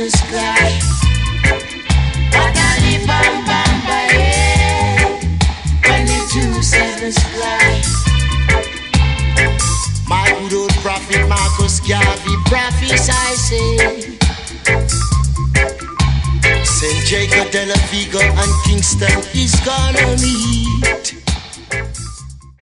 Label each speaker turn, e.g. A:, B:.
A: sisters clash. Badali bam bam bae. When the two sevens clash. My good old prophet Marcus Garvey prophesy say St. Jacob de la Vigo and Kingston is gonna meet.